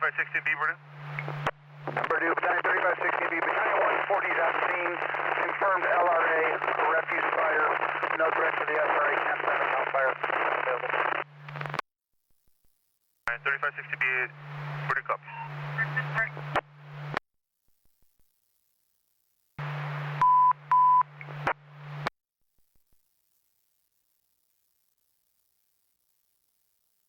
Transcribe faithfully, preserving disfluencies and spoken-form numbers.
thirty-five sixteen B, Purdue. Purdue, Battalion thirty-five sixteen B, Battalion one forty is at scene. Confirmed L R A, refuse fire. No threat to the S R A campsite. No fire available. Alright, thirty-five sixteen B,